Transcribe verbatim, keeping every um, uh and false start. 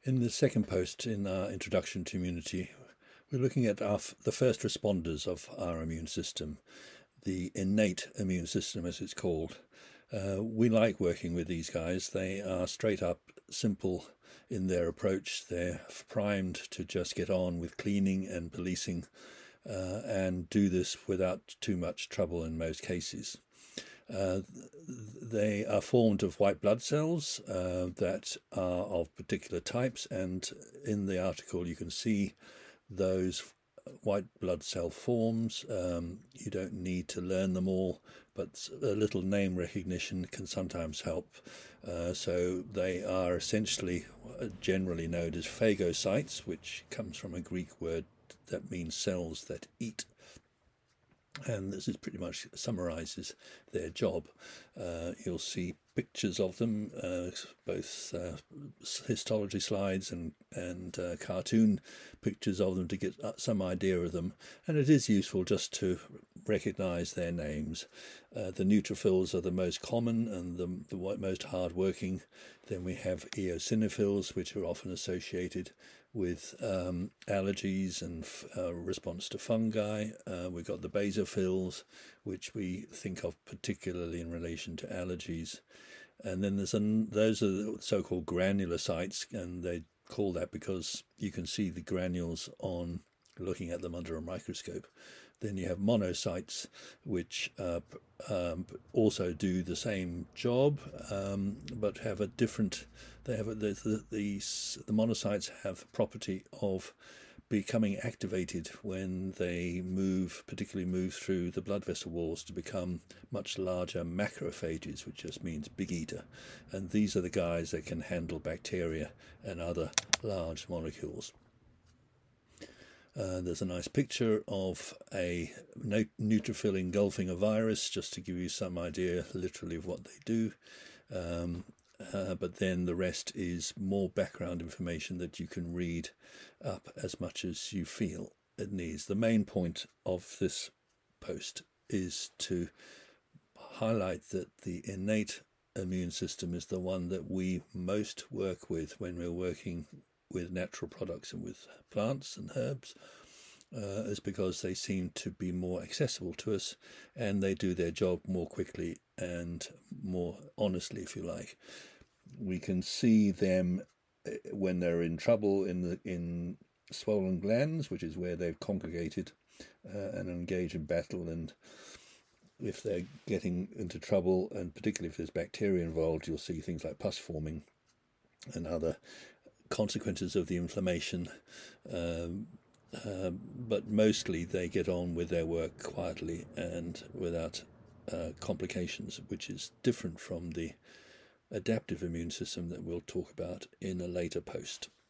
In the second post in our introduction to immunity, we're looking at our, the first responders of our immune system, the innate immune system as it's called. Uh, we like working with these guys. They are straight up simple in their approach. They're primed to just get on with cleaning and policing uh, and do this without too much trouble in most cases. Uh, they are formed of white blood cells uh, that are of particular types, and in the article you can see those white blood cell forms. Um, you don't need to learn them all, but a little name recognition can sometimes help. Uh, so they are essentially generally known as phagocytes, which comes from a Greek word that means cells that eat. And this is pretty much summarizes their job. Uh, you'll see pictures of them, uh, both uh, histology slides and, and uh, cartoon pictures of them to get some idea of them. And it is useful just to recognize their names. Uh, the neutrophils are the most common and the, the most hard-working. Then we have eosinophils, which are often associated with um, allergies and uh, response to fungi. Uh, we've got the basophils, which we think of particularly in relation to allergies. And then there's an, those are the so-called granulocytes, and they call that because you can see the granules on looking at them under a microscope. Then you have monocytes, which uh, um, also do the same job, um, but have a different. They have a, the, the the the monocytes have the property of becoming activated when they move, particularly move through the blood vessel walls to become much larger macrophages, which just means big eater. And these are the guys that can handle bacteria and other large molecules. Uh, there's a nice picture of a neutrophil engulfing a virus, just to give you some idea literally of what they do. Um, uh, but then the rest is more background information that you can read up as much as you feel it needs. The main point of this post is to highlight that the innate immune system is the one that we most work with when we're working with natural products and with plants and herbs, uh, is because they seem to be more accessible to us, and they do their job more quickly and more honestly, if you like. We can see them when they're in trouble in the in swollen glands, which is where they've congregated uh, and engage in battle. And if they're getting into trouble, and particularly if there's bacteria involved, you'll see things like pus forming and other consequences of the inflammation, um, uh, but mostly they get on with their work quietly and without uh, complications, which is different from the adaptive immune system that we'll talk about in a later post.